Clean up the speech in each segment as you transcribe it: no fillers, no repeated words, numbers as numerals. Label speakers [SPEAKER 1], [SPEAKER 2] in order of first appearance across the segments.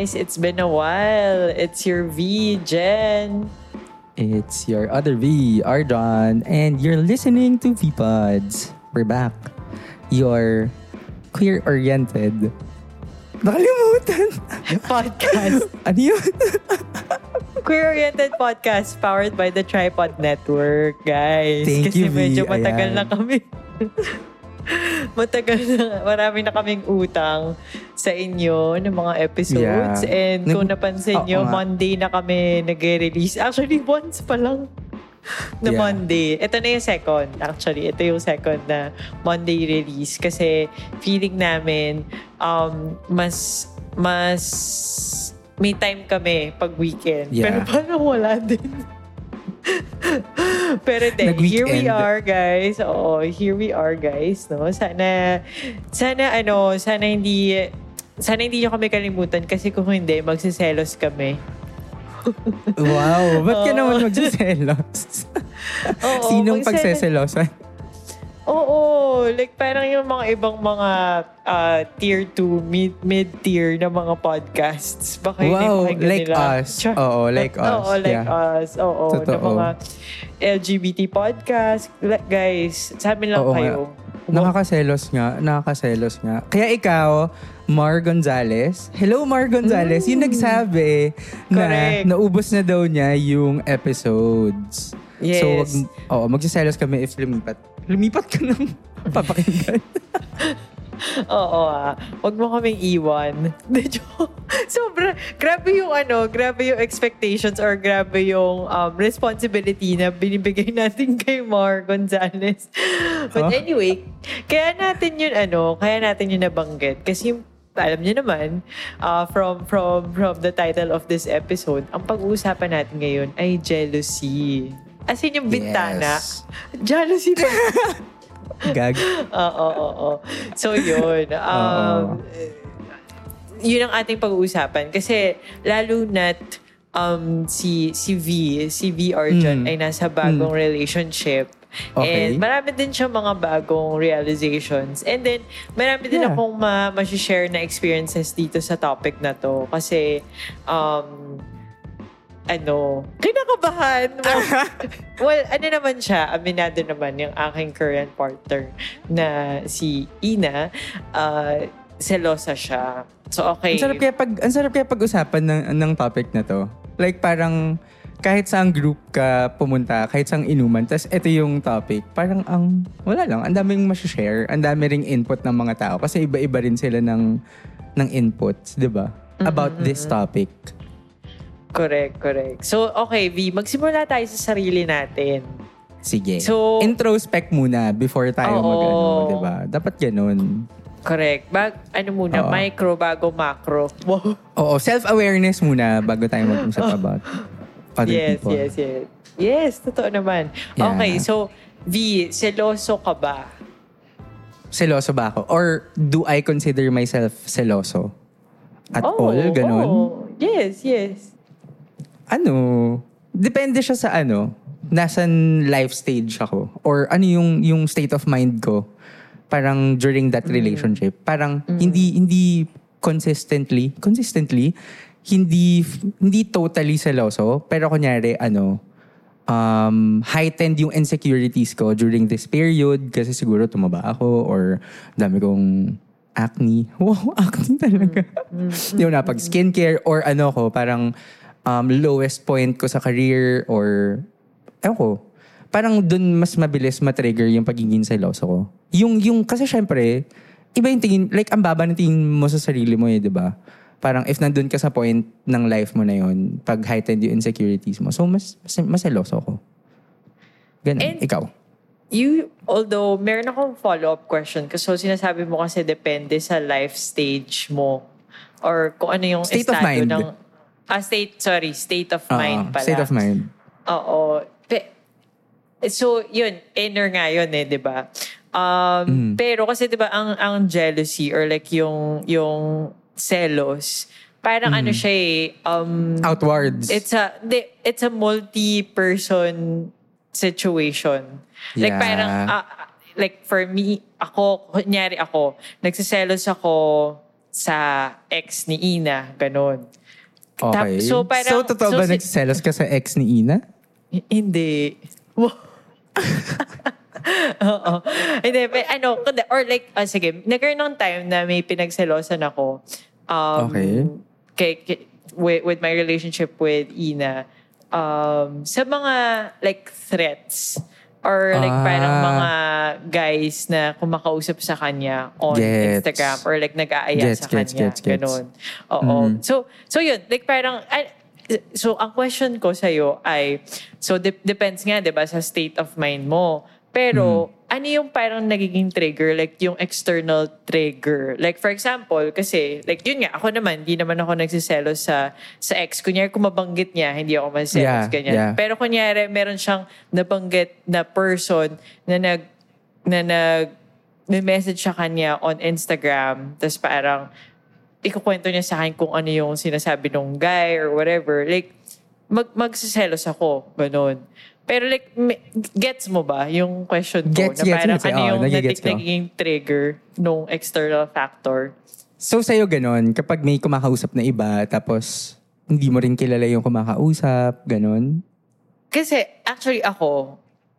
[SPEAKER 1] guys. It's been a while. It's your V, Jen.
[SPEAKER 2] It's your other V, Ardon, and you're listening to V-Pods. We're back. Your queer-oriented nakalimutan.
[SPEAKER 1] Podcast.
[SPEAKER 2] Ano yun?
[SPEAKER 1] Queer-oriented podcast powered by the Tripod Network, guys.
[SPEAKER 2] Thank
[SPEAKER 1] Kasi
[SPEAKER 2] you, V.
[SPEAKER 1] medyo matagal
[SPEAKER 2] Ayan.
[SPEAKER 1] na kami. Marami na kaming utang sa inyo ng mga episodes.
[SPEAKER 2] Yeah.
[SPEAKER 1] And kung napansin nyo,
[SPEAKER 2] nga.
[SPEAKER 1] Monday na kami nag-release. Actually, once pa lang na
[SPEAKER 2] Yeah.
[SPEAKER 1] Monday. Ito na yung second. Actually, ito yung second na Monday release. Kasi feeling namin mas may time kami pag weekend.
[SPEAKER 2] Yeah.
[SPEAKER 1] Pero parang wala din. Pero then,
[SPEAKER 2] Nag-weekend.
[SPEAKER 1] here we are, guys. Oo, here we are, guys. No? Sana hindi nyo kami kalimutan kasi kung hindi, magsiselos kami.
[SPEAKER 2] Wow, ba't ka naman magsiselos?
[SPEAKER 1] Oo,
[SPEAKER 2] Sinong pagseselosan?
[SPEAKER 1] Oo, like parang yung mga ibang mga tier 2, mid-tier na mga podcasts. Baka hindi
[SPEAKER 2] Wow,
[SPEAKER 1] pakinggan
[SPEAKER 2] like
[SPEAKER 1] nila.
[SPEAKER 2] us. Oo, like us.
[SPEAKER 1] Oo, like us. Oo, na
[SPEAKER 2] Totoo.
[SPEAKER 1] mga LGBT podcast. Guys, sabi lang
[SPEAKER 2] Oo
[SPEAKER 1] kayo.
[SPEAKER 2] Nakakaselos nga. Kaya ikaw, Mar Gonzalez. Hello, Mar Gonzalez. Yung nagsabi na
[SPEAKER 1] Correct.
[SPEAKER 2] naubos na daw niya yung episodes.
[SPEAKER 1] Yes.
[SPEAKER 2] So, magsiselos kami if lumipat. Lumipat ka ng papakinggan.
[SPEAKER 1] Oo wag mo kaming iwan. Medyo, grabe yung expectations or grabe yung responsibility na binibigay natin kay Mar Gonzalez. But anyway, kaya natin yun nabanggit. Kasi alam niyo naman, from the title of this episode, ang pag-uusapan natin ngayon ay jealousy. As in yung bintana.
[SPEAKER 2] Yes.
[SPEAKER 1] Jealousy pa.
[SPEAKER 2] Gag.
[SPEAKER 1] Oo. So yun. Yun ang ating pag-uusapan. Kasi lalo na't si V Arjun ay nasa bagong relationship.
[SPEAKER 2] Okay.
[SPEAKER 1] And marami din siya mga bagong realizations. And then, marami din akong ma-share na experiences dito sa topic na to. Kasi, kinakabahan mo. Well, naman siya, aminado naman yung aking current partner na si Ina, selosa siya. So, okay.
[SPEAKER 2] Ang sarap kaya pag-usapan ng topic na to. Like parang kahit saang group ka pumunta, kahit saang inuman, tas ito yung topic, parang wala lang, ang daming ma-share, ang dami ring input ng mga tao kasi iba-iba rin sila ng inputs, di ba? About this topic.
[SPEAKER 1] Correct. So, okay, V, magsimula tayo sa sarili natin.
[SPEAKER 2] Sige.
[SPEAKER 1] So,
[SPEAKER 2] introspect muna before tayo di ba? Dapat ganun.
[SPEAKER 1] Correct. Micro bago macro. Wow.
[SPEAKER 2] Oo, self-awareness muna bago tayo mag-usap about other people.
[SPEAKER 1] Yes, totoo naman.
[SPEAKER 2] Yeah.
[SPEAKER 1] Okay, so, V, seloso ka ba?
[SPEAKER 2] Seloso ba ako? Or do I consider myself seloso? At all? Ganon?
[SPEAKER 1] Oh. Yes.
[SPEAKER 2] Depende siya sa nasan life stage ako. Or yung state of mind ko. Parang during that relationship. Parang hindi consistently, hindi totally seloso. Pero kunyari, heightened yung insecurities ko during this period kasi siguro tumaba ako or dami kong acne. Wow, acne talaga. Hindi ko napag skincare or parang lowest point ko sa career or parang dun mas mabilis matrigger yung pagiging seloso ko. Yung kasi syempre, iba yung tingin, like ang baba ng tingin mo sa sarili mo di ba? Parang if nandun ka sa point ng life mo na yun, pag heightened yung insecurities mo, so mas seloso ko. Ganun.
[SPEAKER 1] And
[SPEAKER 2] ikaw?
[SPEAKER 1] Although meron akong follow-up question kasi sinasabi mo kasi depende sa life stage mo or kung ano yung
[SPEAKER 2] State of mind.
[SPEAKER 1] State of mind pala.
[SPEAKER 2] State of mind.
[SPEAKER 1] Oo. So, yun, inner nga yun di ba? Pero kasi di ba ang jealousy or like yung selos, parang siya
[SPEAKER 2] outwards.
[SPEAKER 1] It's a multi-person situation. Like
[SPEAKER 2] Yeah.
[SPEAKER 1] parang like for me, kunyari ako, nagsiselos ako sa ex ni Ina, ganon.
[SPEAKER 2] Okay.
[SPEAKER 1] So, parang,
[SPEAKER 2] totoo ba nagsiselos ka sa ex ni Ina?
[SPEAKER 1] Hindi. Oo. Hindi, or like, sige, nagkaroon ng time na may pinagselosan ako.
[SPEAKER 2] Okay.
[SPEAKER 1] With my relationship with Ina. Sa mga, like, threats. Or like parang mga guys na kumakausap sa kanya on Instagram or like nag-aaya sa kanya. Ganon. Oo. So yun. Like parang, so ang question ko sa'yo ay, so depends nga, diba, sa state of mind mo. Pero, ano yung parang nagiging trigger? Like, yung external trigger. Like, for example, kasi, like, yun nga, ako naman, hindi naman ako nagsiselos sa ex. Kunyari, kung mabanggit niya, hindi ako masiselos, ganyan.
[SPEAKER 2] Yeah.
[SPEAKER 1] Pero kunyari, meron siyang nabanggit na person na nag-message sa kanya on Instagram, tapos parang, ikukwento niya sa akin kung ano yung sinasabi ng guy or whatever. Like, magsiselos ako, ganun. Pero like, gets mo ba yung question ko?
[SPEAKER 2] Gets,
[SPEAKER 1] na parang
[SPEAKER 2] gets.
[SPEAKER 1] ano yung
[SPEAKER 2] Nagiging
[SPEAKER 1] trigger nung external factor?
[SPEAKER 2] So sa'yo ganun, kapag may kumakausap na iba, tapos hindi mo rin kilala yung kumakausap, ganun?
[SPEAKER 1] Kasi actually ako,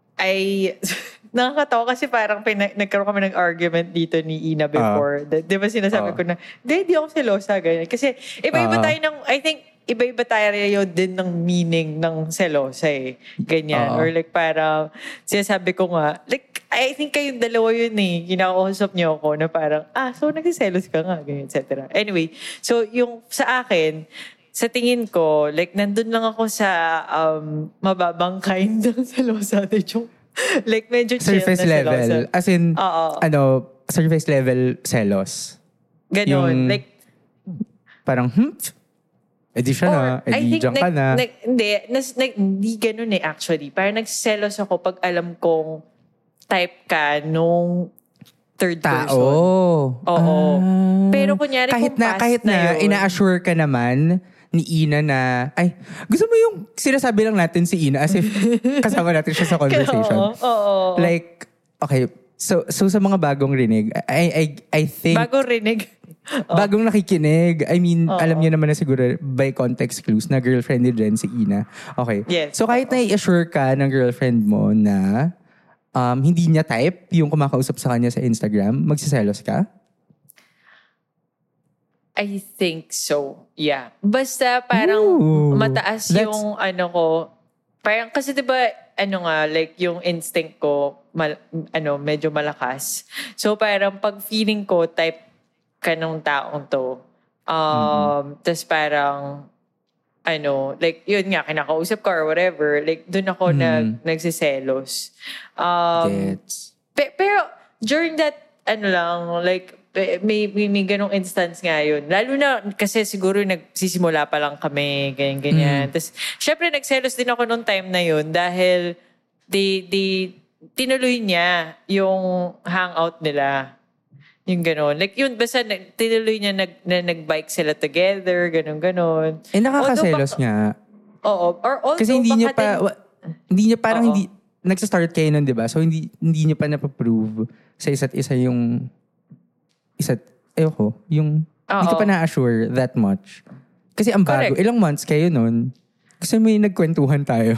[SPEAKER 1] nakakatawa kasi parang nagkaroon kami ng argument dito ni Ina before. Di ba sinasabi ko na, hindi ako selosa, ganyan. Kasi iba-iba tayo ng, I think, iba-iba tayo din ng meaning ng selosa eh. Ganyan. Or like parang, sinasabi ko nga, like, I think kayong dalawa yun eh. Kinakausap niyo ako na parang, so nagsiselos ka nga, ganyan, etc. Anyway, so yung sa akin, sa tingin ko, like, nandun lang ako sa mababang kind ng selosa. Like, medyo chill
[SPEAKER 2] surface
[SPEAKER 1] na
[SPEAKER 2] level.
[SPEAKER 1] selosa.
[SPEAKER 2] As in, surface level selos.
[SPEAKER 1] Ganon.
[SPEAKER 2] Yung,
[SPEAKER 1] like,
[SPEAKER 2] parang, edi siya na, edi dyan ka na.
[SPEAKER 1] Hindi ganun eh actually. Parang nagsiselos ako pag alam kong type ka nung third person. Oo. Pero kunyari
[SPEAKER 2] kahit
[SPEAKER 1] kung past
[SPEAKER 2] kahit na
[SPEAKER 1] yun,
[SPEAKER 2] ina-assure ka naman ni Ina na, gusto mo yung sinasabi lang natin si Ina as if kasama natin siya sa conversation.
[SPEAKER 1] Oo.
[SPEAKER 2] Like, okay, so sa mga bagong rinig, I think...
[SPEAKER 1] Bagong rinig?
[SPEAKER 2] Bagong nakikinig. I mean, alam niyo naman na siguro by context clues na girlfriend ni Jen si Ina. Okay.
[SPEAKER 1] Yes.
[SPEAKER 2] So kahit na-assure ka ng girlfriend mo na hindi niya type yung kumakausap sa kanya sa Instagram, magsiselos ka?
[SPEAKER 1] I think so. Yeah. Basta parang mataas yung ko. Parang kasi diba, like yung instinct ko, medyo malakas. So parang pag feeling ko, type ka nung taong to. Tas parang, like, yun nga, kinakausap ko or whatever. Like, dun ako nagsiselos.
[SPEAKER 2] Gets.
[SPEAKER 1] Pero, during that, like, may ganong instance nga yun. Lalo na, kasi siguro nagsisimula pa lang kami, ganyan. Tas, syempre, nagselos din ako nung time na yun dahil tinuloy niya yung hangout nila. Yung gano'n. Like yun, basta tinuloy niya nag-bike sila together, gano'n.
[SPEAKER 2] Nakakaselos nga.
[SPEAKER 1] Oo. Or although,
[SPEAKER 2] kasi hindi niya parang hindi, nagsa-start kayo nun, di ba? So, hindi niya pa napaprove sa isa't isa yung, hindi ka pa na-assure that much. Kasi ang bago, ilang months kayo nun, kasi may nagkwentuhan tayo.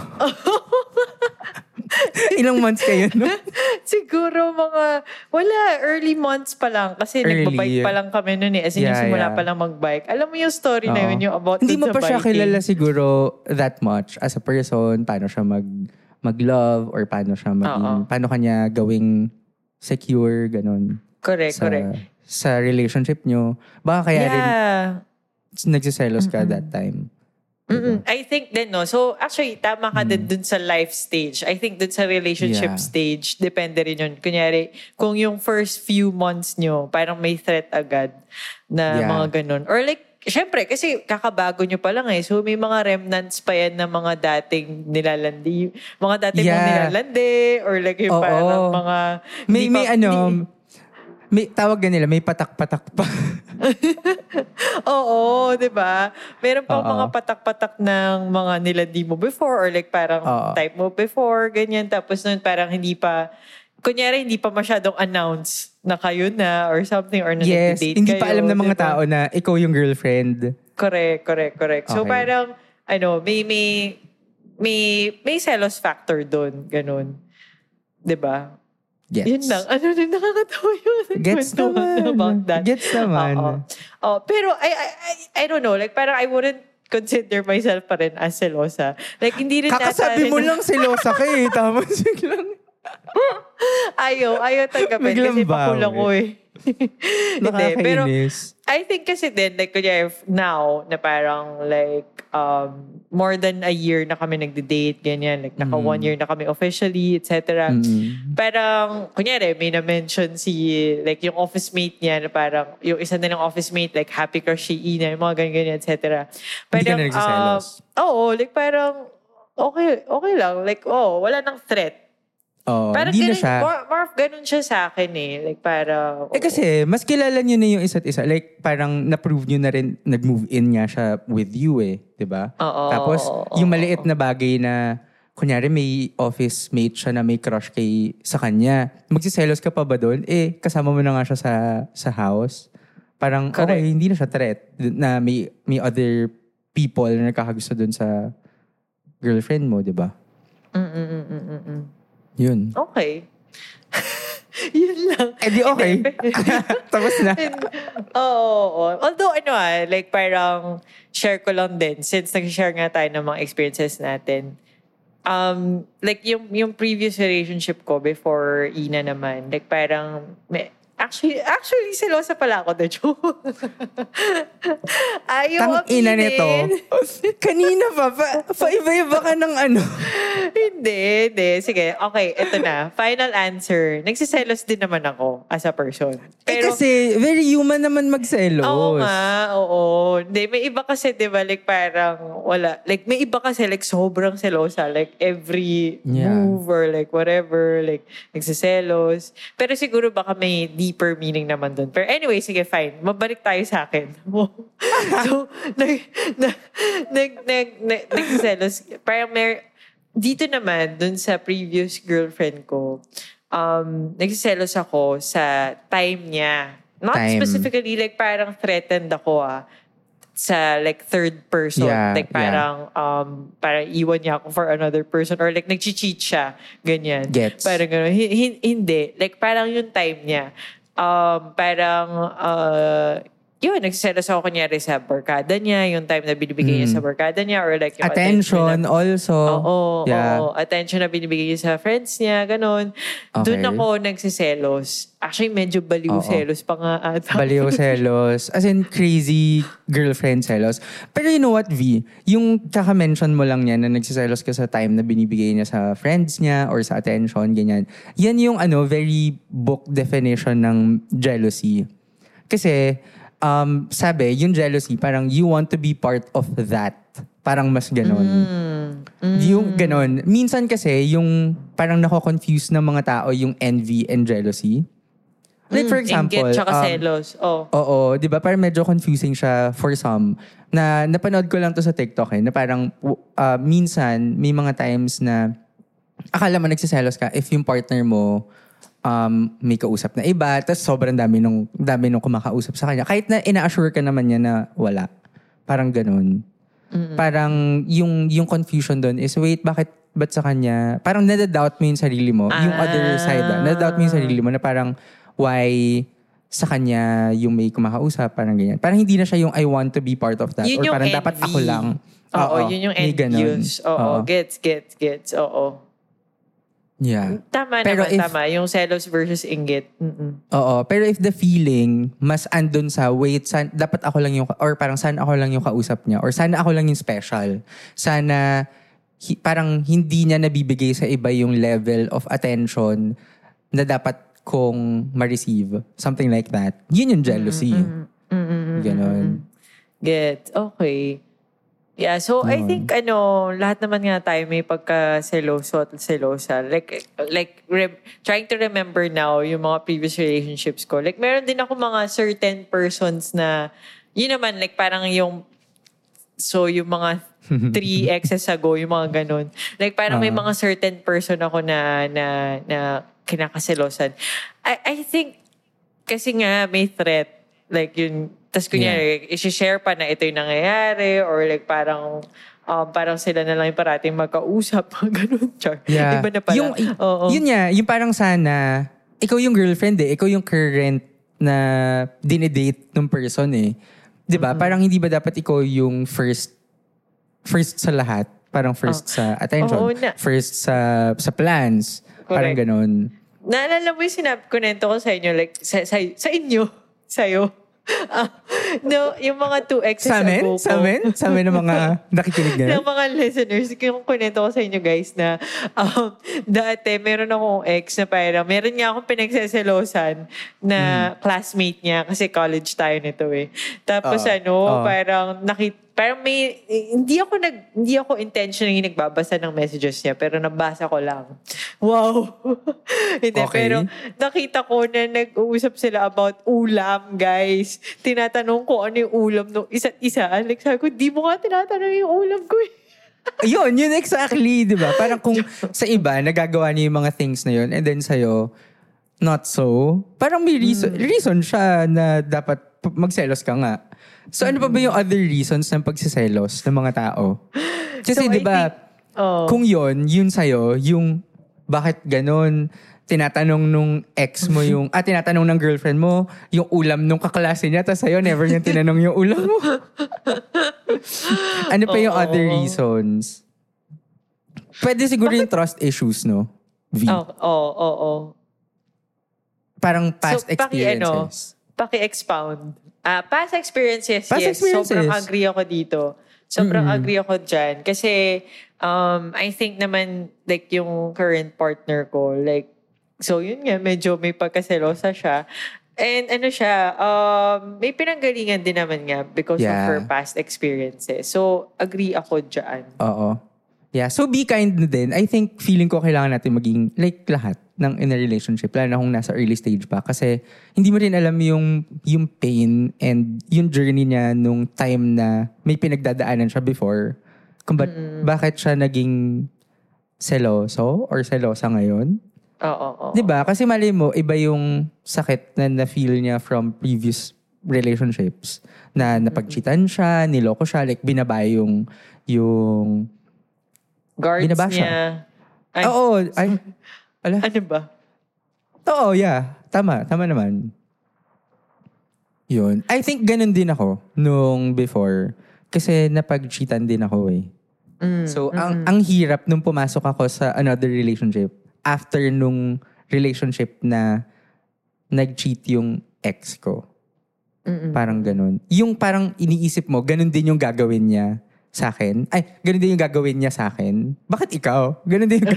[SPEAKER 2] Ilang months kayo, no?
[SPEAKER 1] Siguro early months pa lang. Kasi nagbabike pa lang kami noon eh. As in, yung simula pa lang magbike. Alam mo yung story na yun, yung about
[SPEAKER 2] hindi mo
[SPEAKER 1] sa
[SPEAKER 2] pa siya
[SPEAKER 1] biking.
[SPEAKER 2] kilala siguro that much as a person, paano siya mag-love, or paano siya paano kanya gawing secure, ganun.
[SPEAKER 1] Correct.
[SPEAKER 2] Sa relationship nyo. Baka kaya rin nagsiselos ka that time.
[SPEAKER 1] I think din, no? So, actually, tama ka din dun sa life stage. I think dun sa relationship stage, depende rin yun. Kunyari, kung yung first few months nyo, parang may threat agad na mga ganun. Or like, syempre, kasi kakabago nyo pa lang eh. So, may mga remnants pa yan na mga dating nilalandi. Mga dating mong nilalandi. Or like, yung parang mga...
[SPEAKER 2] May tawag nila, may patak-patak pa.
[SPEAKER 1] Oo, di ba? Meron pang mga patak-patak ng mga nilandi mo before or like parang type mo before, ganyan. Tapos nun parang hindi pa kunyari, hindi pa masyadong announce na kayo na or something or na
[SPEAKER 2] Yes,
[SPEAKER 1] nag-date
[SPEAKER 2] hindi
[SPEAKER 1] kayo.
[SPEAKER 2] pa alam ng mga
[SPEAKER 1] diba?
[SPEAKER 2] tao na ikaw yung girlfriend.
[SPEAKER 1] Correct. So
[SPEAKER 2] Okay.
[SPEAKER 1] parang, may selos factor doon. Ganun. Diba?
[SPEAKER 2] Gets.
[SPEAKER 1] Yun lang. Ano na nakakatawa yun?
[SPEAKER 2] Gets
[SPEAKER 1] Kwentuhan
[SPEAKER 2] naman.
[SPEAKER 1] about that.
[SPEAKER 2] Gets naman.
[SPEAKER 1] Pero I don't know. Like parang I wouldn't consider myself pa rin as selosa. Like hindi rin
[SPEAKER 2] Kakasabi mo lang selosa ka eh. Tapos biglang
[SPEAKER 1] ayaw tanggapin
[SPEAKER 2] Biglang
[SPEAKER 1] kasi pakulang ko eh. Hindi, pero
[SPEAKER 2] nakakainis.
[SPEAKER 1] I think kasi din, like, kunyari, now, na parang, like, more than a year na kami nagde-date, ganyan, like, 1 year na kami officially, etc. Parang, kunyari, may na-mention like, yung office mate niya, na parang, yung isa na ng office mate, like, happy crush si Ina, yung mga ganyan, etc.
[SPEAKER 2] Hindi ka na nagsiselos?
[SPEAKER 1] Oo, like, parang, okay lang. Like, wala nang threat. Parang
[SPEAKER 2] hindi na
[SPEAKER 1] ganun,
[SPEAKER 2] siya.
[SPEAKER 1] more of ganun siya sa akin eh. Like, parang...
[SPEAKER 2] Kasi, mas kilala niyo na yung isa't isa. Like, parang na-prove niyo na rin, nag-move in nga siya with you eh. Diba? Tapos, yung maliit na bagay na, kunyari may office mate siya na may crush sa kanya. Magsiselos ka pa ba doon? Kasama mo na nga siya sa house. Parang,
[SPEAKER 1] Correct.
[SPEAKER 2] okay, hindi na siya threat. Na may other people na nakakagusto doon sa girlfriend mo, diba? Yun.
[SPEAKER 1] Okay. Yun lang.
[SPEAKER 2] Di okay. Tapos na.
[SPEAKER 1] Oo. Although, like parang share ko lang din since nag-share nga tayo ng mga experiences natin. Like yung previous relationship ko before Ina naman, like parang Actually, selosa pala ako, Dejo. Ayaw
[SPEAKER 2] Tang-ina
[SPEAKER 1] aminin.
[SPEAKER 2] nito. Kanina pa iba-iba ka ng ano.
[SPEAKER 1] Hindi. Sige, okay, ito na. Final answer. Nagsiselos din naman ako as a person. Pero,
[SPEAKER 2] kasi very human naman magselos.
[SPEAKER 1] oo nga, oo. Hindi, may iba kasi, di ba, like parang wala. Like, may iba kasi, like, sobrang selosa. Like, every move or like whatever, like, nagsiselos. Pero siguro baka may deeper meaning naman dun. Pero anyway, sige, fine. Mabalik tayo sa akin. So, nagsiselos. Parang dito naman, dun sa previous girlfriend ko, nagsiselos ako sa time niya. Not specifically, like parang threatened ako sa like third person. Like parang parang iwan niya ako for another person or like nag-cheat siya. Ganyan.
[SPEAKER 2] Gets.
[SPEAKER 1] Parang gano'n. Hindi. Like parang yung time niya. Yun, nagsiselos ako kunyari sa barkada niya, yung time na binibigay niya sa barkada niya, or like yung
[SPEAKER 2] attention also.
[SPEAKER 1] Oo. Attention na binibigay niya sa friends niya, ganun.
[SPEAKER 2] Okay.
[SPEAKER 1] Doon ako nagsiselos. Actually, medyo baliw selos pa nga ata.
[SPEAKER 2] Baliw selos. As in, crazy girlfriend selos. Pero you know what, V? Yung kaka-mention mo lang yan na nagsiselos ka sa time na binibigay niya sa friends niya or sa attention, ganyan. Yan yung very book definition ng jealousy. Kasi, sabi, yung jealousy, parang you want to be part of that. Parang mas ganon. Yung ganon. Minsan kasi, yung parang nako-confuse ng mga tao yung envy and jealousy. Like for example,
[SPEAKER 1] Inggit tsaka selos.
[SPEAKER 2] Oo, di ba? Parang medyo confusing siya for some. Na napanood ko lang to sa TikTok na parang minsan, may mga times na akala mo nagsiselos ka if yung partner mo may kausap na iba, tapos sobrang dami nung kumakausap sa kanya. Kahit na ina-assure ka naman niya na wala. Parang ganun. Parang yung confusion doon is, wait, ba't sa kanya? Parang nadadoubt mo yung sarili mo. Yung other side, nadadoubt mo yung sarili mo na parang, why sa kanya yung may kumakausap, parang ganyan. Parang hindi na siya yung I want to be part of that.
[SPEAKER 1] Yun
[SPEAKER 2] or parang
[SPEAKER 1] envy.
[SPEAKER 2] dapat ako lang.
[SPEAKER 1] Yun yung envious. Gets. Oo.
[SPEAKER 2] Yeah.
[SPEAKER 1] Tama. Yung selos versus inggit.
[SPEAKER 2] Oo. Pero if the feeling, mas andun sa, wait, dapat ako lang yung, or parang sana ako lang yung kausap niya, or sana ako lang yung special. Sana, parang hindi niya nabibigay sa iba yung level of attention na dapat kong ma-receive. Something like that. Yun yung jealousy. Ganon.
[SPEAKER 1] Get. Okay. Yeah, so I think lahat naman nga tayo may pagka-seloso at selosa. Trying to remember now yung mga previous relationships ko. Like meron din ako mga certain persons na yun naman like parang yung mga 3 exes ago, yung mga ganun. Like parang may mga certain person ako na kinakaselosan. I think, kasi nga may threat. Like yun, tas kunyari, isi-share pa na ito yung nangyayari or like parang sila na lang yung parating magkausap. Ganun, char.
[SPEAKER 2] Yeah.
[SPEAKER 1] Iba na pala.
[SPEAKER 2] Yun nga, yung parang sana, ikaw yung girlfriend ikaw yung current na dinedate ng person Diba? Parang hindi ba dapat ikaw yung first sa lahat? Parang first sa attention. First sa plans. Correct. Parang ganun.
[SPEAKER 1] Naalala mo yung kunento ko sa inyo, like, sa inyo, sa'yo. No, yung mga 2 exes ago ko.
[SPEAKER 2] Sa amin ng mga nakikinig na.
[SPEAKER 1] Ng mga listeners, yung kunento ko sa inyo guys na dati meron akong ex na parang meron nga akong pinagseselosan na classmate niya kasi college tayo nito Tapos parang parang hindi ako intentionally nagbabasa ng messages niya pero nabasa ko lang. Wow. Hindi, okay. Pero nakita ko na nag-uusap sila about ulam, guys. Tinatanong ko ano yung ulam ng isa't isa. Like, sabi ko, di mo nga tinatanong yung ulam ko
[SPEAKER 2] Yun exactly, di ba? Parang kung sa iba, nagagawa niya yung mga things na yun and then sa'yo, not so. Parang may reason siya na dapat magselos ka nga. So ano pa ba yung other reasons ng pagsiselos ng mga tao? Kasi so, 'di ba, kung yun sa'yo, yung bakit ganun, tinatanong nung ex mo yung, tinatanong ng girlfriend mo, yung ulam nung kaklase niya, tapos sa'yo, never niyang tinanong yung ulam mo. Ano pa yung other reasons? Pwede siguro yung trust issues, no? V. Parang past experiences.
[SPEAKER 1] Paki-expound. Past experiences, yes. Sobrang agree ako dito. Sobrang agree ako dyan. Kasi, I think naman, like, yung current partner ko, like, so yun nga, medyo may pagkaselosa siya. And may pinanggalingan din naman nga because of her past experiences. So, agree ako dyan.
[SPEAKER 2] Oo. Yeah, so be kind na din. I think, feeling ko kailangan natin maging, like, lahat ng in a relationship, lalo na kung nasa early stage pa. Kasi hindi mo rin alam yung pain and yung journey niya nung time na may pinagdadaanan siya before. Kung bakit siya naging seloso or selosa ngayon.
[SPEAKER 1] Oo.
[SPEAKER 2] Diba? Kasi mali mo, iba yung sakit na na-feel niya from previous relationships. Na napag-cheatan siya, niloko siya, like binabay yung
[SPEAKER 1] guards
[SPEAKER 2] binaba
[SPEAKER 1] niya.
[SPEAKER 2] Oo. Ala?
[SPEAKER 1] Ano ba?
[SPEAKER 2] Oo, yeah. Tama naman. Yun. I think ganun din ako nung before. Kasi napag-cheatan din ako So, ang hirap nung pumasok ako sa another relationship after nung relationship na nag-cheat yung ex ko. Parang ganun. Yung parang iniisip mo, ganun din yung gagawin niya sa akin. Ay, ganun din yung gagawin niya sa akin. Bakit ikaw? Ganun din yung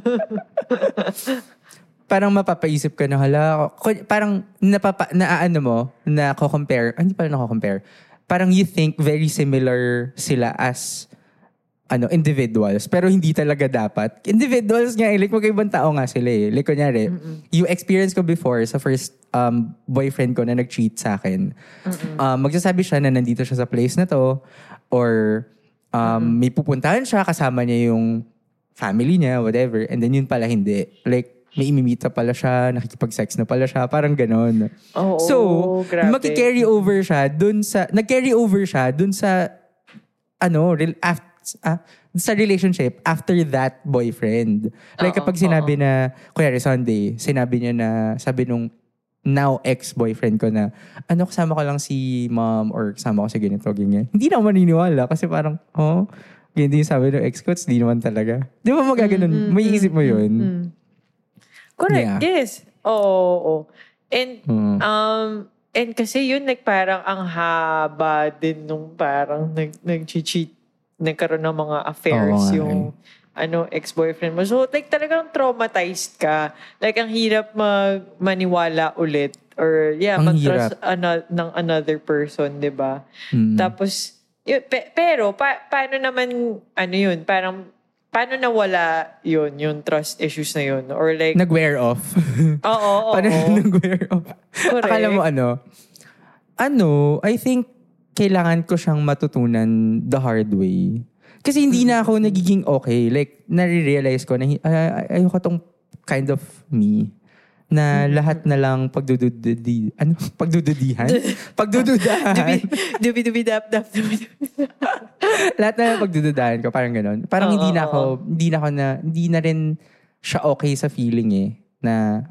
[SPEAKER 2] parang mapapaisip ka na, parang nako-compare. Hindi pala nako-compare. Parang you think very similar sila as individuals. Pero hindi talaga dapat. Individuals nga, like magkaibang tao nga sila Like kunyari, yung experience ko before sa first boyfriend ko na nag-cheat sa akin, magsasabi siya na nandito siya sa place na to or may pupuntahan siya, kasama niya yung family niya, whatever. And then yun pala hindi. Like, may imimita pala siya, nakikipag-sex na pala siya, parang ganon. Nag-carry over siya dun sa sa relationship after that boyfriend. Like kapag sinabi na, kuya Sunday, sinabi niya na, sabi nung now ex-boyfriend ko na, kasama ko lang si mom or kasama ko si ganito, ganyan. Hindi na ako maniniwala kasi parang, ganyan din sabi ng ex ko, di naman talaga. Di ba magaganon? May isip mo yun.
[SPEAKER 1] Correct, yes. Oo. And kasi yun, like parang ang haba din nung parang nag-cheat, nagkaroon ng mga affairs yung ex-boyfriend mo. So, like, talagang traumatized ka. Like, ang hirap maniwala ulit. Or, mag-trust ng another person, di ba? Tapos, pero, paano naman, yun, parang, paano nawala yun, yung trust issues na yun? Or like...
[SPEAKER 2] Nag-wear off.
[SPEAKER 1] Oo.
[SPEAKER 2] Paano nag-wear off? Correct. Akala mo I think, kailangan ko siyang matutunan the hard way. Kasi hindi na ako nagiging okay. Like, nare-realize ko na ayoko tong kind of me. na lahat na lang pagdududihan? Pagdududahan.
[SPEAKER 1] Dubi-dubi-dap-dap.
[SPEAKER 2] Lahat na lang pagdududahan ko, parang gano'n. Parang hindi na rin siya okay sa feeling na,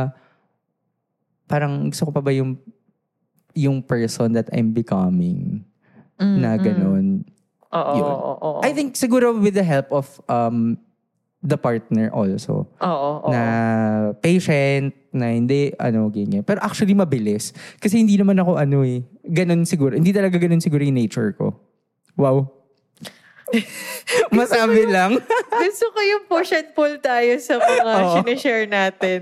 [SPEAKER 2] parang gusto ko pa ba yung person that I'm becoming na gano'n.
[SPEAKER 1] Oo.
[SPEAKER 2] I think siguro with the help of the partner also. Na patient, na hindi, ganyan. Pero actually mabilis. Kasi hindi naman ako ganun siguro. Hindi talaga ganun siguro yung nature ko. Wow. Masabi lang.
[SPEAKER 1] Gusto ko yung push and pull tayo sa mga sinishare natin.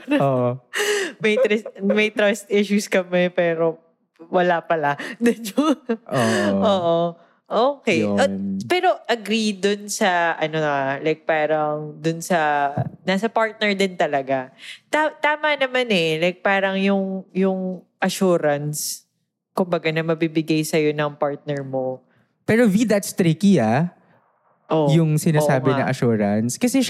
[SPEAKER 1] May trust issues kami, pero wala pala. Oo. Okay. Pero agree dun sa, parang dun sa, nasa partner din talaga. Tama naman like parang yung assurance, kumbaga na mabibigay sa'yo ng partner mo.
[SPEAKER 2] Pero that's tricky yung sinasabi na assurance. Kasi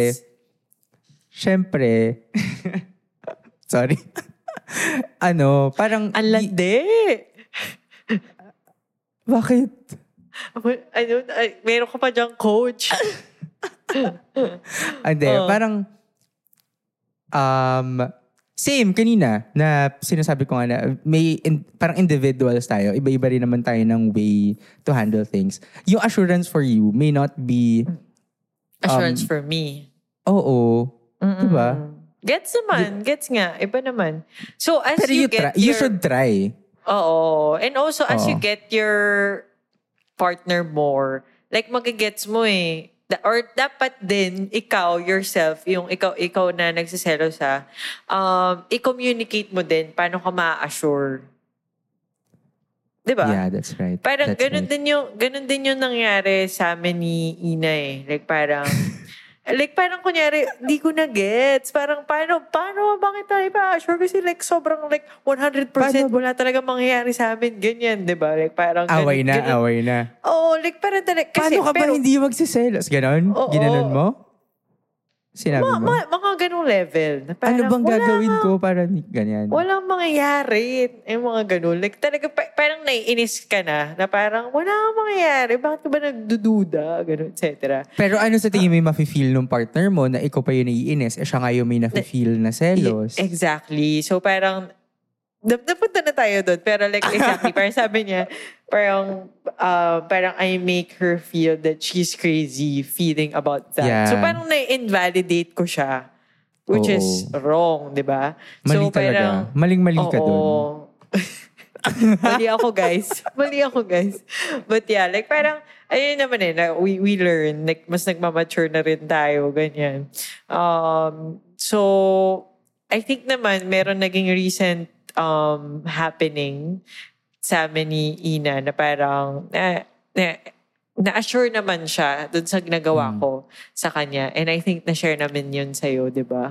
[SPEAKER 2] syempre, sorry. Parang,
[SPEAKER 1] ang landi.
[SPEAKER 2] Bakit?
[SPEAKER 1] Meron ka pa diyang coach.
[SPEAKER 2] Parang, same kanina na sinasabi ko nga na parang individuals tayo. Iba-iba rin naman tayo ng way to handle things. Yung assurance for you may not be...
[SPEAKER 1] assurance for me.
[SPEAKER 2] Oo. Diba?
[SPEAKER 1] Gets naman. Gets nga. Iba naman. So, as
[SPEAKER 2] pero you should try.
[SPEAKER 1] Oo. And also, as you get your partner more, like magigets mo or dapat din, ikaw, yourself, yung ikaw na nagsiselos i-communicate mo din paano ka ma-assure. Diba?
[SPEAKER 2] Yeah, that's right.
[SPEAKER 1] Parang
[SPEAKER 2] that's
[SPEAKER 1] ganun din yung nangyari sa amin ni Ina Like parang kunyari, di ko na gets. Parang paano bakit tayo pa-assure? Kasi sobrang 100% wala talaga mangyayari sa amin. Ganyan, di ba? Parang
[SPEAKER 2] away na.
[SPEAKER 1] Oo, parang talaga.
[SPEAKER 2] Paano ka ba hindi magsiselos? Ganon? Ginanon mo? Sinabi mo?
[SPEAKER 1] Mga ganong level.
[SPEAKER 2] Ano bang gagawin ko para ganyan?
[SPEAKER 1] Walang mangyayari. Yung mga ganon. Talaga, parang naiinis ka na parang wala kang mangyayari. Bakit ka ba nagdududa? Ganon, etc.
[SPEAKER 2] Pero ano sa tingin mo yung mafe-feel ng partner mo na ikaw pa yung naiinis? Siya nga yung may nafe-feel na selos.
[SPEAKER 1] Exactly. So parang, napunta na tayo doon. Pero exactly, parang sabi niya, parang I make her feel that she's crazy feeling about that. Yeah. So parang na-invalidate ko siya. Which is wrong, di ba?
[SPEAKER 2] Mali
[SPEAKER 1] so,
[SPEAKER 2] talaga. Maling-mali ka doon.
[SPEAKER 1] Mali ako, guys. But yeah, parang, ayun naman we learn. Mas nagmamature na rin tayo, ganyan. So, I think naman, meron naging recent happening sa amin ni Ina na parang na-assure naman siya dun sa ginagawa ko sa kanya. And I think na-share namin yun sa'yo, di ba?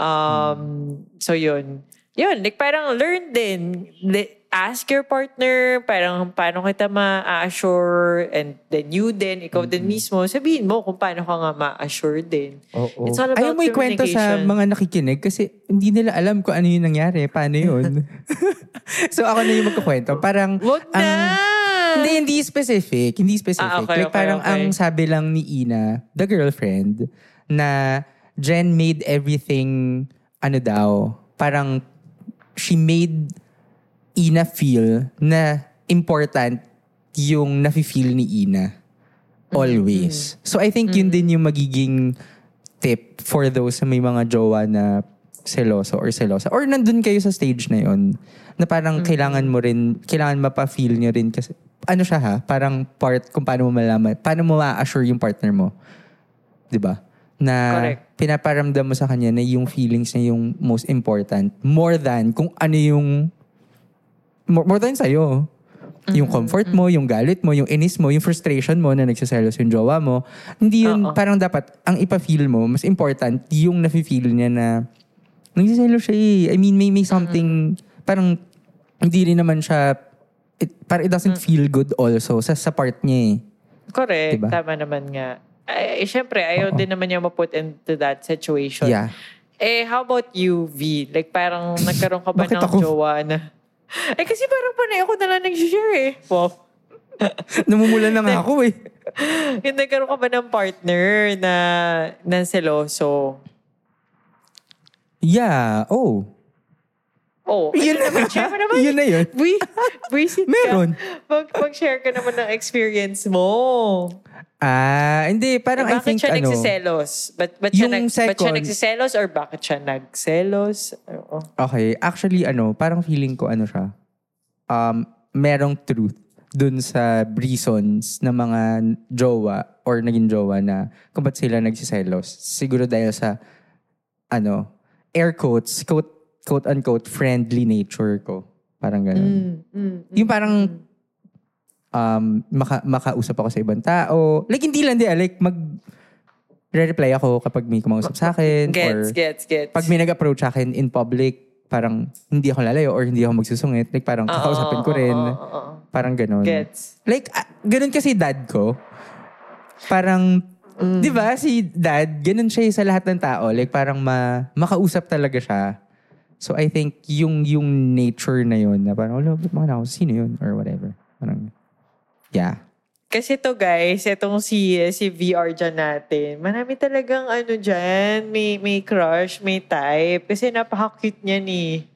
[SPEAKER 1] So yun. Yun, parang learn din. Ask your partner, parang paano kita ma-assure, and then you din, ikaw din mismo, sabihin mo kung paano ka nga ma-assure din. It's all about
[SPEAKER 2] ayaw mo ikwento sa mga nakikinig kasi hindi nila alam kung ano yung nangyari, paano yun. So ako na yung magkukwento. Parang,
[SPEAKER 1] wag na!
[SPEAKER 2] Hindi specific.
[SPEAKER 1] Okay,
[SPEAKER 2] parang ang sabi lang ni Ina, the girlfriend, na Jen made everything, parang she made Ina feel na important yung nafe-feel ni Ina. Always. So I think yun din yung magiging tip for those na may mga jowa na seloso or selosa. Or nandun kayo sa stage na yun na parang kailangan mapa-feel nyo rin kasi parang part kung paano mo malaman, paano mo ma-assure yung partner mo. Diba? Na correct. Pinaparamdam mo sa kanya na yung feelings na yung most important more than kung ano yung more than sa'yo. Yung comfort mo, yung galit mo, yung inis mo, yung frustration mo na nagsiselos yung jowa mo. Hindi yun, parang dapat, ang ipa-feel mo, mas important, yung nafe-feel niya na nagsiselos siya I mean, may something, parang hindi rin naman siya, parang it doesn't feel good also sa part niya
[SPEAKER 1] Correct.
[SPEAKER 2] Diba?
[SPEAKER 1] Tama naman nga. Siyempre, ayaw din naman niya ma-put into that situation.
[SPEAKER 2] Yeah.
[SPEAKER 1] How about you, V? Like, parang nagkaroon ka ba
[SPEAKER 2] Bakit
[SPEAKER 1] ng
[SPEAKER 2] ako?
[SPEAKER 1] jowa na... kasi parang panay ako na lang nag-share eh. Wow.
[SPEAKER 2] Namumula na nga ako eh.
[SPEAKER 1] Yung nagkaroon ka ba ng partner na seloso?
[SPEAKER 2] Yeah,
[SPEAKER 1] Oh,
[SPEAKER 2] Yun
[SPEAKER 1] ano naman,
[SPEAKER 2] na.
[SPEAKER 1] share mo naman.
[SPEAKER 2] Yun na yun.
[SPEAKER 1] Buisit ka.
[SPEAKER 2] Meron.
[SPEAKER 1] Mag-share ka naman ng experience mo.
[SPEAKER 2] Hindi. Parang I
[SPEAKER 1] Bakit
[SPEAKER 2] think
[SPEAKER 1] siya
[SPEAKER 2] ano.
[SPEAKER 1] nagsiselos? Ba't
[SPEAKER 2] Yung
[SPEAKER 1] siya
[SPEAKER 2] second-
[SPEAKER 1] nagsiselos or bakit siya nagselos? Oo.
[SPEAKER 2] Okay. Actually, parang feeling ko siya. Merong truth dun sa reasons ng mga jowa or naging jowa na kung ba't sila nagsiselos. Siguro dahil sa air quotes, quote-unquote, friendly nature ko. Parang gano'n. Yung parang makausap ako sa ibang tao. Like, hindi lang like, re-reply ako kapag may kumausap sa akin.
[SPEAKER 1] Gets.
[SPEAKER 2] Pag may nag-approach sa akin in public, parang hindi ako lalayo or hindi ako magsusungit. Like, parang kakausapin ko rin. Parang gano'n.
[SPEAKER 1] Gets.
[SPEAKER 2] Like, gano'n kasi dad ko. Parang, di ba, si dad, gano'n siya sa lahat ng tao. Like, parang makausap talaga siya. So, I think yung nature na yun, na parang, ba't ako? Sino yun? Or whatever. Parang, yeah.
[SPEAKER 1] Kasi to guys, itong si VR dyan natin, marami talagang dyan, may crush, may type. Kasi napaka-cute niya ni.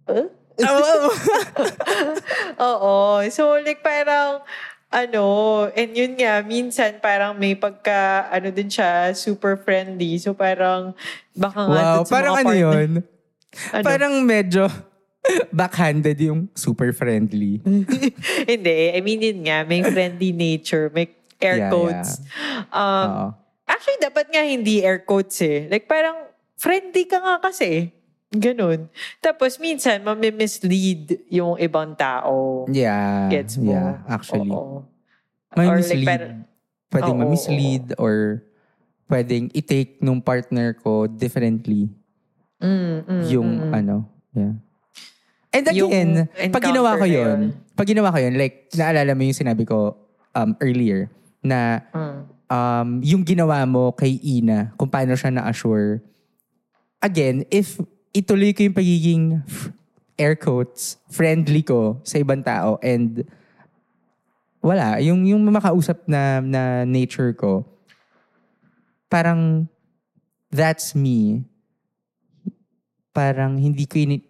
[SPEAKER 1] Oo. So, like, parang, and yun nga, minsan parang may pagka, din siya, super friendly. So, parang, baka nga
[SPEAKER 2] Wow,
[SPEAKER 1] dun sa
[SPEAKER 2] parang
[SPEAKER 1] mga partner.
[SPEAKER 2] yun? Parang medyo backhanded yung super friendly.
[SPEAKER 1] Hindi. I mean, yun nga, may friendly nature, may air quotes.
[SPEAKER 2] Oo.
[SPEAKER 1] Actually, dapat nga hindi air quotes eh. Like, parang friendly ka nga kasi. Ganun. Tapos, minsan, mamimislead yung ibang tao.
[SPEAKER 2] Yeah.
[SPEAKER 1] Gets mo?
[SPEAKER 2] Yeah, actually.
[SPEAKER 1] Oo.
[SPEAKER 2] May
[SPEAKER 1] Or
[SPEAKER 2] mislead. Pwedeng ma-mislead or pwedeng i-take nung partner ko differently. Yung yeah. And again, pag ginawa ko yun, like, naalala mo yung sinabi ko earlier, na yung ginawa mo kay Ina, kung paano siya na-assure, again, if ituloy ko yung pagiging air quotes, friendly ko sa ibang tao, and wala, yung makausap na nature ko, parang that's me. Parang hindi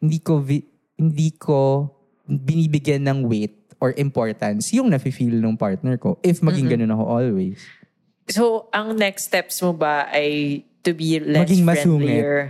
[SPEAKER 2] ko binibigyan ng weight or importance yung nafe-feel ng partner ko if maging ganun ako always.
[SPEAKER 1] So, ang next steps mo ba ay to be less
[SPEAKER 2] maging
[SPEAKER 1] friendlier?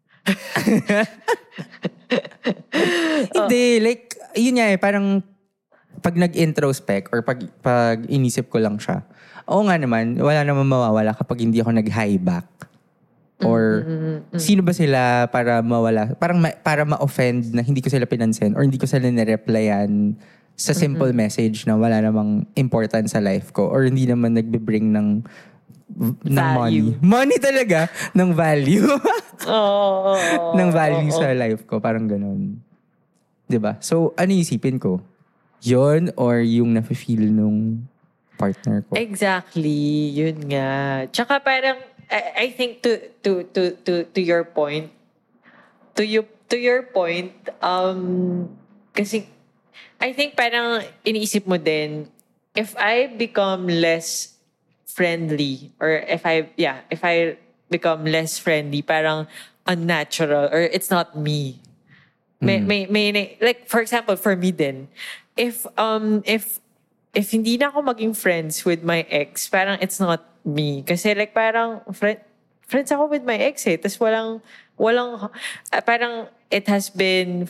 [SPEAKER 2] Hindi, like, yun nga parang pag nag-introspect or pag inisip ko lang siya, oo nga naman, wala naman mawawala kapag hindi ako nag-high back. Or sino ba sila para mawala? Parang para ma-offend na hindi ko sila pinansin or hindi ko sila nireplyan sa simple message na wala namang importance sa life ko or hindi naman nagbe-bring ng money. Money talaga, ng value. Ng value sa life ko. Parang ganun. 'Di ba? So, ano isipin ko? Yun or yung nafe-feel nung partner ko?
[SPEAKER 1] Exactly. Yun nga. Tsaka parang I think to your point, to your point, kasi I think parang iniisip mo din, if I become less friendly or if I become less friendly, parang unnatural or it's not me. May like for example for me din, if hindi na ako maging friends with my ex, parang it's not me. Kasi like parang friends ako with my ex eh. Tapos walang parang it has been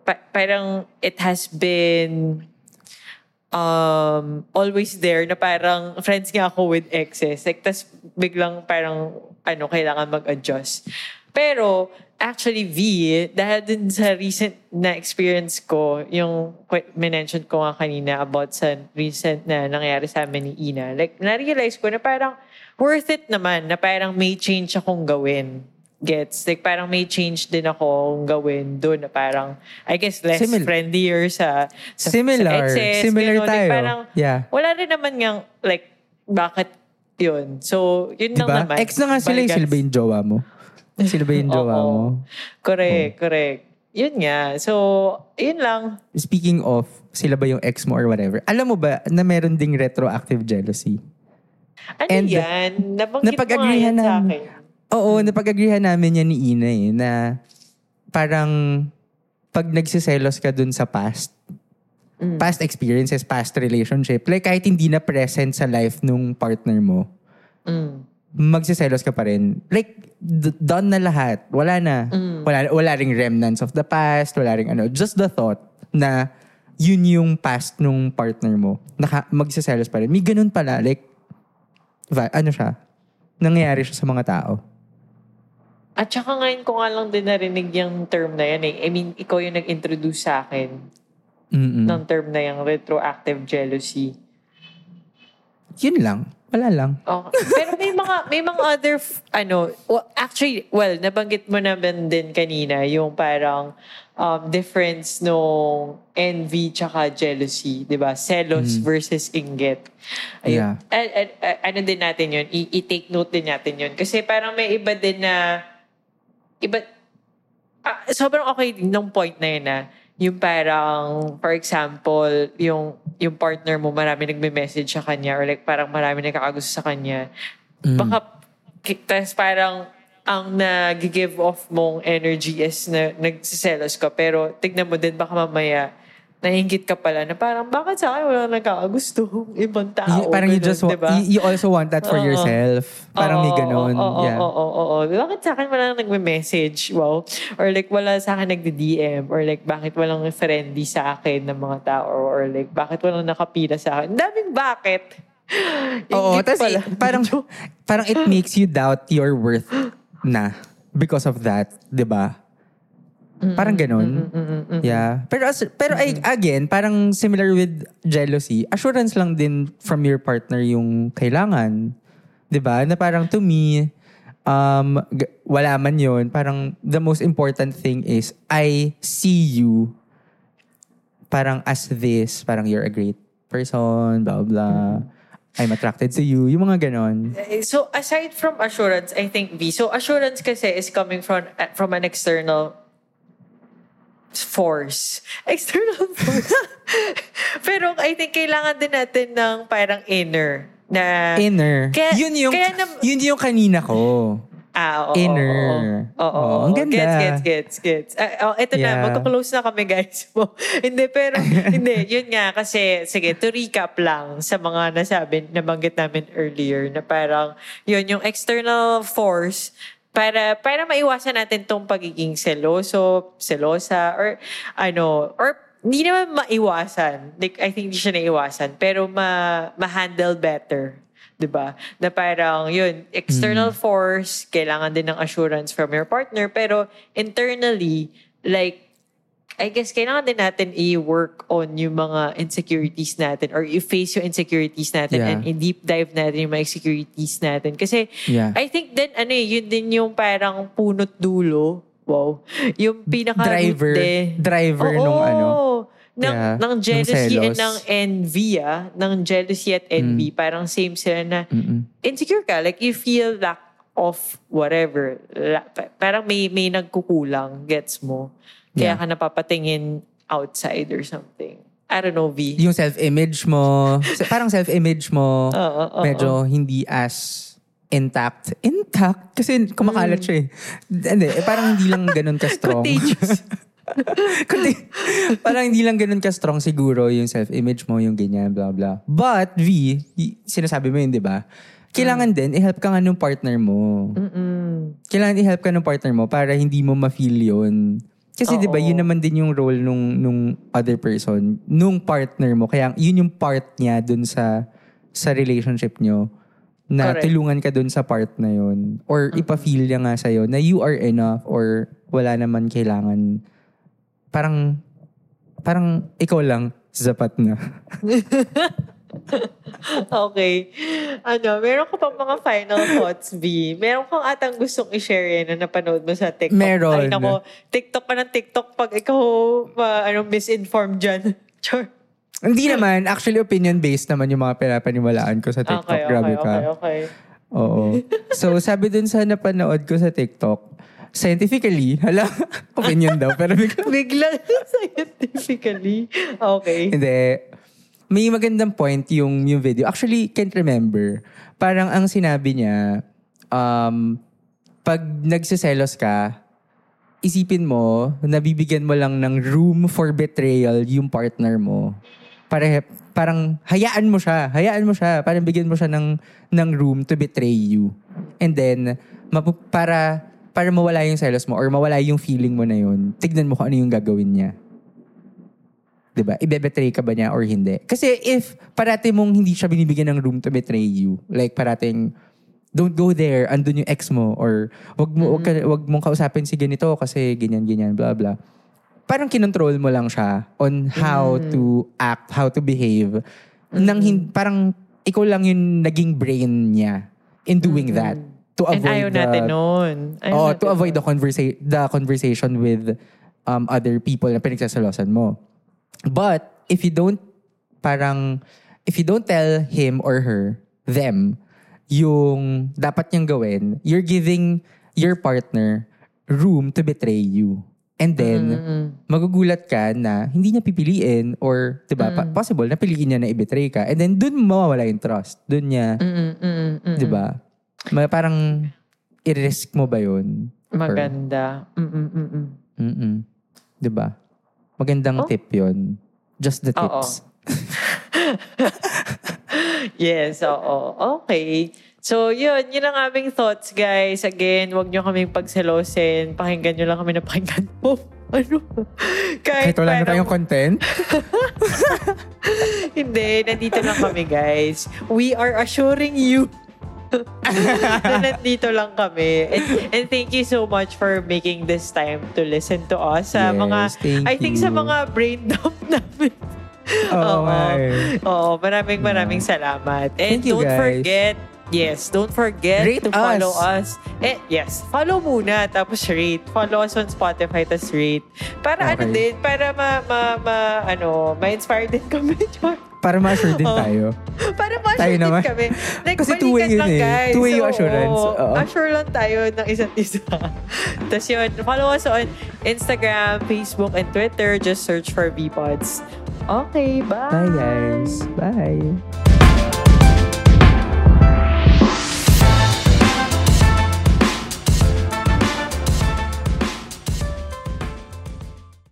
[SPEAKER 1] always there na parang friends nga ako with exes. Like, tas biglang parang kailangan mag-adjust. Pero actually, V, dahil din sa recent na experience ko, yung mention ko nga kanina about sa recent na nangyari sa amin ni Ina, like, na-realize ko na parang worth it naman, na parang may change akong gawin. Gets? Like, parang may change din akong gawin doon na parang, I guess, less friendlier sa exes.
[SPEAKER 2] Similar tayo.
[SPEAKER 1] Like, parang,
[SPEAKER 2] yeah.
[SPEAKER 1] wala rin naman nga, like, bakit yun? So, yun
[SPEAKER 2] diba?
[SPEAKER 1] lang naman.
[SPEAKER 2] Ex na nga sila, silba yung jowa mo. Sila ba yung jowa
[SPEAKER 1] Oo.
[SPEAKER 2] mo?
[SPEAKER 1] Correct. Yun nga. So, yun lang.
[SPEAKER 2] Speaking of, sila ba yung ex mo or whatever? Alam mo ba na meron ding retroactive jealousy?
[SPEAKER 1] Ano
[SPEAKER 2] And
[SPEAKER 1] yan? Nabanggit mo nga
[SPEAKER 2] napag-agreehan
[SPEAKER 1] yan sa
[SPEAKER 2] namin.
[SPEAKER 1] akin.
[SPEAKER 2] Oo, napag-agreehan namin yan ni Ina na parang pag nagsiselos ka dun sa past experiences, past relationship, like kahit hindi na present sa life nung partner mo, magsiselos ka pa rin. Like, done na lahat. Wala na. Wala ring remnants of the past. Wala ring just the thought na yun yung past nung partner mo. Magsiselos pa rin. May ganun pala. Like, siya? Nangyayari siya sa mga tao.
[SPEAKER 1] At saka ngayon ko nga lang din narinig yung term na yan eh. I mean, ikaw yung nag-introduce sa akin ng term na yung retroactive jealousy.
[SPEAKER 2] Yun lang. Wala lang.
[SPEAKER 1] Okay. Pero may mga other nabanggit mo naman din kanina yung parang difference nung envy tsaka jealousy, 'di ba? Selos versus inggit. Ayun.
[SPEAKER 2] Yeah.
[SPEAKER 1] Ano din natin yun? I-take note din natin yun. Kasi parang may iba din na sobrang okay din ng point na yun na yung parang, for example, yung partner mo, marami nagme-message sa kanya or like parang marami nagkakagusto sa kanya. Baka, tas parang ang nag-give off mong energy is na nagsiselos ka. Pero tignan mo din, baka mamaya, nahinggit ka pala na parang, bakit sa akin walang nagkakagusto ibang tao?
[SPEAKER 2] Parang
[SPEAKER 1] ganun,
[SPEAKER 2] you just want,
[SPEAKER 1] diba?
[SPEAKER 2] you also want that for yourself. Parang may ganon.
[SPEAKER 1] Oo. Bakit sa akin walang nagme-message? Wow. Or like wala sa akin nagdi-DM? Or like bakit walang friendly sa akin ng mga tao? Or like bakit walang nakapila sa akin? Daming bakit?
[SPEAKER 2] Oo, tas parang it makes you doubt your worth na because of that, 'di ba? Parang ganun. Yeah. Pero again, parang similar with jealousy, assurance lang din from your partner yung kailangan. 'Di ba? Na parang to me, wala man yun. Parang the most important thing is I see you parang as this. Parang you're a great person, blah, blah. I'm attracted to you. Yung mga ganon.
[SPEAKER 1] So aside from assurance, I think so assurance kasi is coming from an external force. External force. Pero I think kailangan din natin ng parang inner.
[SPEAKER 2] Yun yung kanina ko.
[SPEAKER 1] Oo.
[SPEAKER 2] Inner.
[SPEAKER 1] Oo.
[SPEAKER 2] Ang ganda.
[SPEAKER 1] Gets. Ito na, magka-close na kami guys. Hindi, pero hindi. Yun nga, kasi, sige, to recap lang sa mga nabanggit namin earlier na parang, yun, yung external force, para maiwasan natin tong pagiging selosa, or hindi naman maiwasan. Like, I think hindi siya naiwasan, pero ma-handle better. Diba? Na parang, yun, external force, kailangan din ng assurance from your partner, pero internally, like, I guess, kailangan din natin i-work on yung mga insecurities natin or i-face yung insecurities natin and i-deep dive natin yung mga insecurities natin. Kasi, I think then, yun din yung parang punot dulo. Wow. Yung
[SPEAKER 2] driver nung
[SPEAKER 1] ng jealousy and ng envy, ng jealousy at envy, parang same sila na insecure ka. Like, you feel lack of whatever. Parang may nagkukulang, gets mo? Kaya ka napapatingin outside or something. I don't know, V.
[SPEAKER 2] Yung self-image mo, parang self-image mo, medyo hindi as intact. Kasi kumakalat siya eh. Hindi, parang hindi lang ganun ka-strong.
[SPEAKER 1] Contagious.
[SPEAKER 2] Parang hindi lang ganun ka-strong siguro yung self-image mo, yung ganyan, blah, blah. But, V, sinasabi mo yun, di ba? Kailangan din, i-help ka nga nung partner mo. Kailangan i-help ka nung partner mo para hindi mo ma-feel yun. Kasi di ba, yun naman din yung role nung other person, nung partner mo. Kaya yun yung part niya dun sa relationship nyo. Na correct. Tulungan ka dun sa part na yun. Or ipa-feel niya nga sa'yo na you are enough or wala naman kailangan. Parang ikaw lang, sapat na.
[SPEAKER 1] Okay. Meron ka pa mga final thoughts, B? Meron kang atang gustong i-share na napanood mo sa TikTok?
[SPEAKER 2] Meron.
[SPEAKER 1] Ay, nako, TikTok pa ng TikTok pag ikaw misinformed dyan. Sure.
[SPEAKER 2] Hindi naman. Actually, opinion-based naman yung mga pinapaniwalaan ko sa TikTok. Grabe ka.
[SPEAKER 1] Okay.
[SPEAKER 2] Oo. So, sabi dun sa napanood ko sa TikTok, scientifically, opinion daw, pero
[SPEAKER 1] Biglang scientifically. Okay.
[SPEAKER 2] Hindi. May magandang point yung video. Actually, can't remember. Parang ang sinabi niya, pag nagsiselos ka, isipin mo, nabibigyan mo lang ng room for betrayal yung partner mo. Parang hayaan mo siya. Parang bigyan mo siya ng room to betray you. And then, para mawala yung selos mo or mawala yung feeling mo na yun, tignan mo kung ano yung gagawin niya. Diba? Ibe-betray ka ba niya or hindi? Kasi if parati mong hindi siya binibigyan ng room to betray you, like parating, don't go there, andun yung ex mo, or wag mong kausapin si ganito kasi ganyan, blah, blah. Parang kinontrol mo lang siya on how to act, how to behave. Parang ikaw lang yung naging brain niya in doing that. To avoid
[SPEAKER 1] and ayaw natin nun.
[SPEAKER 2] To avoid the conversation with other people na pinagsasalosan mo. But if you don't tell him or them, yung dapat niyang gawin, you're giving your partner room to betray you. And then, magugulat ka na hindi niya pipiliin or, diba, possible na piliin niya na i-betray ka. And then, dun mawawala yung trust. Dun niya, diba? Parang, i-risk mo ba yun?
[SPEAKER 1] Maganda.
[SPEAKER 2] Diba? Magandang tip yun. Just the tips.
[SPEAKER 1] Yes, oo. Okay. So, yun ang aming thoughts, guys. Again, wag nyo kaming pagselosin. Pakinggan nyo lang kami na pakinggan po. Ano?
[SPEAKER 2] Kahit wala na tayong content?
[SPEAKER 1] Hindi, nandito lang kami, guys. We are assuring you na nandito lang kami. And thank you so much for making this time to listen to us. Sa sa mga brain dump namin. Maraming salamat. And don't forget, don't forget
[SPEAKER 2] rate
[SPEAKER 1] to follow us. Follow muna, tapos rate. Follow us on Spotify, tapos rate. Para para ma-inspire din kami.
[SPEAKER 2] Para ma-assure din tayo.
[SPEAKER 1] Para ma-assure din kami. Like,
[SPEAKER 2] kasi two-way yun
[SPEAKER 1] guys.
[SPEAKER 2] Two-way yung assurance.
[SPEAKER 1] Assure lang tayo ng isa't isa. Tapos yun, follow us on Instagram, Facebook, and Twitter. Just search for VPods. Okay, bye.
[SPEAKER 2] Bye, guys. Bye.